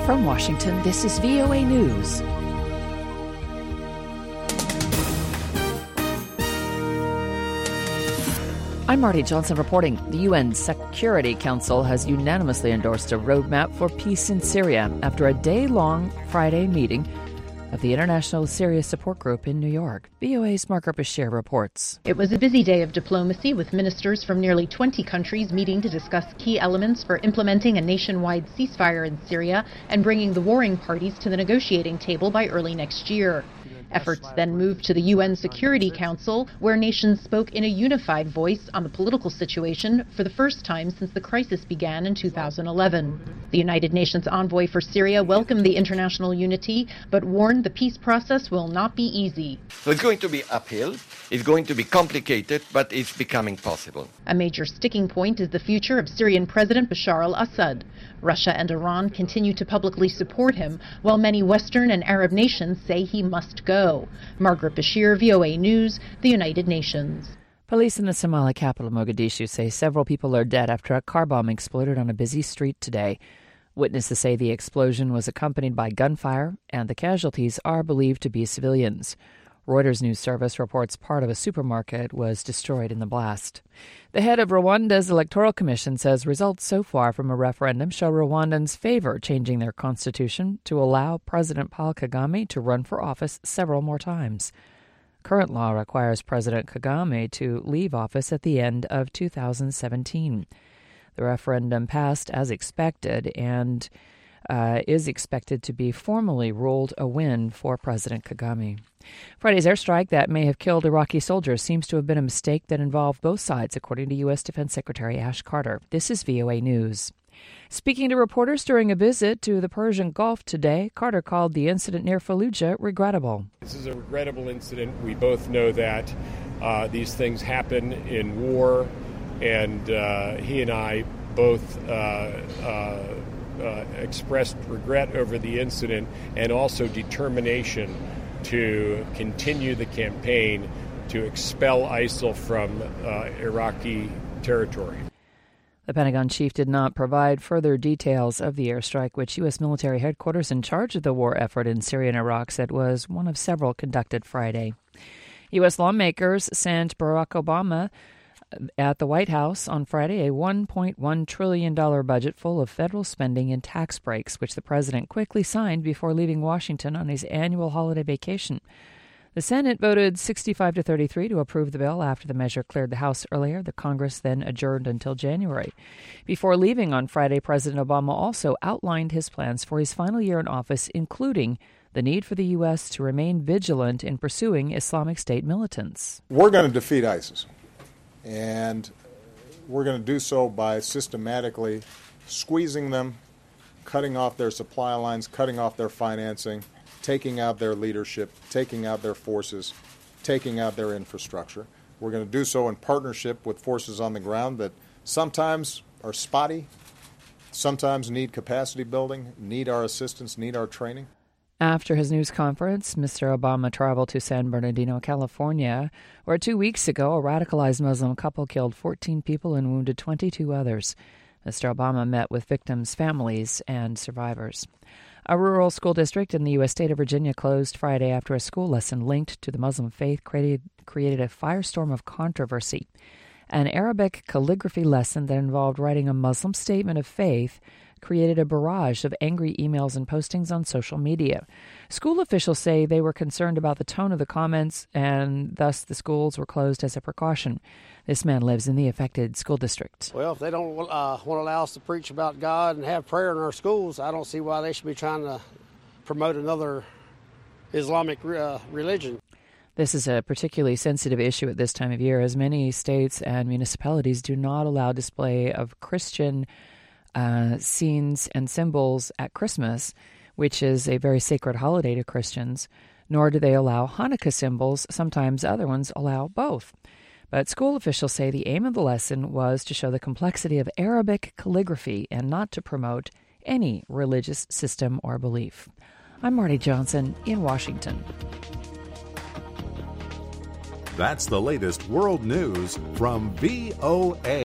From Washington, this is VOA News. I'm Marty Johnson reporting. The UN Security Council has unanimously endorsed a roadmap for peace in Syria after a day-long Friday meeting of the International Syria Support Group in New York. VOA's Margaret Bashir reports. It was a busy day of diplomacy with ministers from nearly 20 countries meeting to discuss key elements for implementing a nationwide ceasefire in Syria and bringing the warring parties to the negotiating table by early next year. Efforts then moved to the UN Security Council, where nations spoke in a unified voice on the political situation for the first time since the crisis began in 2011. The United Nations envoy for Syria welcomed the international unity, but warned the peace process will not be easy. So it's going to be uphill, it's going to be complicated, but it's becoming possible. A major sticking point is the future of Syrian President Bashar al-Assad. Russia and Iran continue to publicly support him, while many Western and Arab nations say he must go. Margaret Bashir, VOA News, the United Nations. Police in the Somali capital, Mogadishu, say several people are dead after a car bomb exploded on a busy street today. Witnesses say the explosion was accompanied by gunfire, and the casualties are believed to be civilians. Reuters news service reports part of a supermarket was destroyed in the blast. The head of Rwanda's Electoral Commission says results so far from a referendum show Rwandans favor changing their constitution to allow President Paul Kagame to run for office several more times. Current law requires President Kagame to leave office at the end of 2017. The referendum passed as expected and is expected to be formally ruled a win for President Kagame. Friday's airstrike that may have killed Iraqi soldiers seems to have been a mistake that involved both sides, according to U.S. Defense Secretary Ash Carter. This is VOA News. Speaking to reporters during a visit to the Persian Gulf today, Carter called the incident near Fallujah regrettable. This is a regrettable incident. We both know that these things happen in war, and he and I both expressed regret over the incident and also determination to continue the campaign to expel ISIL from Iraqi territory. The Pentagon chief did not provide further details of the airstrike, which U.S. military headquarters in charge of the war effort in Syria and Iraq said was one of several conducted Friday. U.S. lawmakers sent Barack Obama at the White House on Friday a $1.1 trillion budget full of federal spending and tax breaks, which the president quickly signed before leaving Washington on his annual holiday vacation. The Senate voted 65-33 to approve the bill after the measure cleared the House earlier. The Congress then adjourned until January. Before leaving on Friday, President Obama also outlined his plans for his final year in office, including the need for the U.S. to remain vigilant in pursuing Islamic State militants. We're going to defeat ISIS. And we're going to do so by systematically squeezing them, cutting off their supply lines, cutting off their financing, taking out their leadership, taking out their forces, taking out their infrastructure. We're going to do so in partnership with forces on the ground that sometimes are spotty, sometimes need capacity building, need our assistance, need our training. After his news conference, Mr. Obama traveled to San Bernardino, California, where 2 weeks ago a radicalized Muslim couple killed 14 people and wounded 22 others. Mr. Obama met with victims' families and survivors. A rural school district in the U.S. state of Virginia closed Friday after a school lesson linked to the Muslim faith created a firestorm of controversy. An Arabic calligraphy lesson that involved writing a Muslim statement of faith created a barrage of angry emails and postings on social media. School officials say they were concerned about the tone of the comments, and thus the schools were closed as a precaution. This man lives in the affected school district. Well, if they don't want to allow us to preach about God and have prayer in our schools, I don't see why they should be trying to promote another Islamic religion. This is a particularly sensitive issue at this time of year, as many states and municipalities do not allow display of Christian scenes and symbols at Christmas, which is a very sacred holiday to Christians, nor do they allow Hanukkah symbols. Sometimes other ones allow both. But school officials say the aim of the lesson was to show the complexity of Arabic calligraphy and not to promote any religious system or belief. I'm Marty Johnson in Washington. That's the latest world news from VOA.